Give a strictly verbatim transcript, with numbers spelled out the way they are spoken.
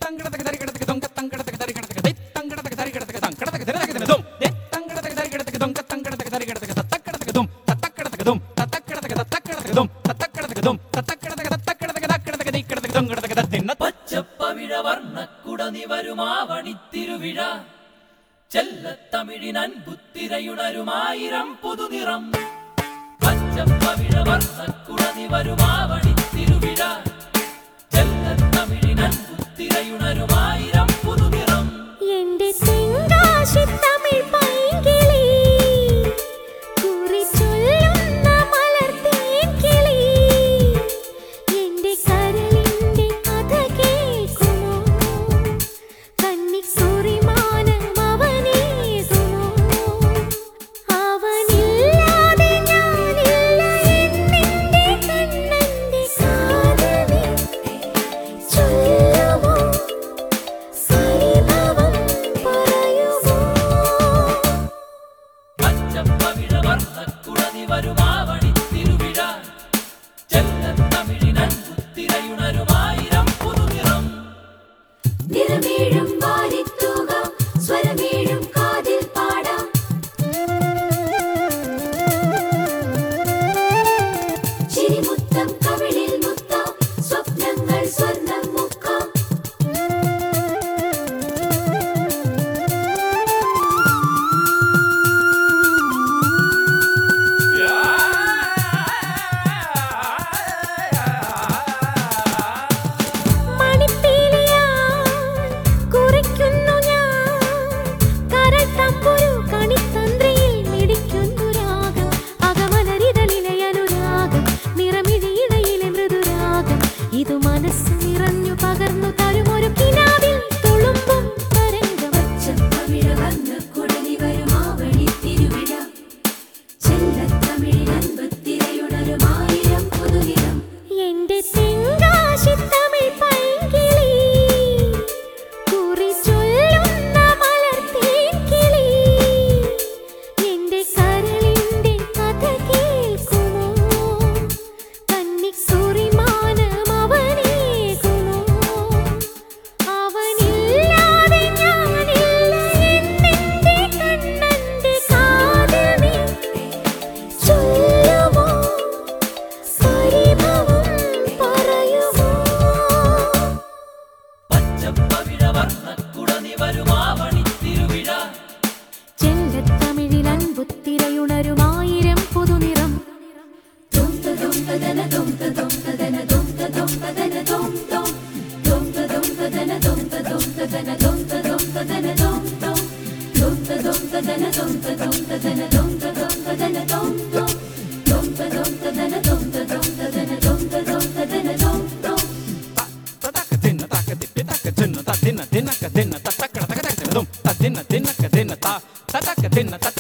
പച്ചപ്പവിഴവർണ്ണക്കുടനിവരുമാവണിത്തിരുവിഴ ചെല്ലത്തമിഴിനൻ പുത്തിരയുണരുമായിരം പുതുനിറം. പച്ചപ്പവിഴവർണ്ണക്കുടനിവരുമാവണിത്തിരുവിഴ ചെല്ലത്തമിഴിനൻ പുത്തിരയുണരുമായിരം പുതുനിറം. എന്റെ തെങ്കാശി തമിഴ് പൈങ്കിളി കുറി ചൊല്ലുന്ന മലർത്തേൻ കിളി എന്റെ കരളിന്റെ കഥ കേൾക്കുമോ കന്നിക്കുറിമാനം അവനേകുമോ അവനില്ലാതെ ഞാനില്ല എന്നെന്റെ കണ്ണന്റെ കാതലേ ചൊല്ലുമോ പരിഭവം പറയുമോ. പച്ചപ്പവിഴവർണ്ണക്കുടനിവരുമാവണിത്തിരുവിഴ ചെല്ലത്തമിഴിനൻ പുത്തിരയുണരുമായിരം പുതുനിറം. നിറമേഴും വാരിത്തൂകാം സ്വരമേഴും കാതിൽ പാടാം ചിരിമുത്തം കവിളിൽ മുത്താം സ്വപ്നങ്ങൾ സ്വർണ്ണം മുക്കാം. മണിപ്പീലിയാൽ കുറിക്കുന്നു ഞാൻ കരൾ തമ്പുരു കണിത്തന്ത്രിയിൽ മിടിക്കുന്നു രാഗം അകമലരിതളിലെ അനുരാഗം നിറമിഴിയിടയിലെ മൃദുരാഗം ഇതു മനസ്സ് നിറഞ്ഞു പകർന്നു തരുമൊരു കിനാവിൽ തുളുമ്പും തരംഗം. പച്ചപ്പവിഴവർണ്ണക്കുടനിവരുമാവണിത്തിരുവിഴ ചെല്ലത്തമിഴിനൻ പുത്തിരയുണരുമായിരം പുതുനിറം. എന്റെ തെങ്കാശി തമിഴ് പൈങ്കിളി കുറി ചൊല്ലുന്ന മലർത്തേൻ കിളി എന്റെ കരളിന്റെ കഥ കേൾക്കുമോ കന്നിക്കുറിമാനം അവനേകുമോ അവനില്ലാതെ ഞാനില്ല എന്നെന്റെ കണ്ണന്റെ കാതലേ ചൊല്ലുമോ പരിഭവം പറയുമോ. പച്ചപ്പവിഴവർണ്ണക്കുടനിവരുമാവണിത്തിരുവിഴ ചെല്ലത്തമിഴിൽ അൻപുത്തിരയുണരുമായിരം പുതുനിറം. dinna dinna dinna dinna ta ta ta ta ta ta ta ta dinna dinna dinna ta ta ta dinna ta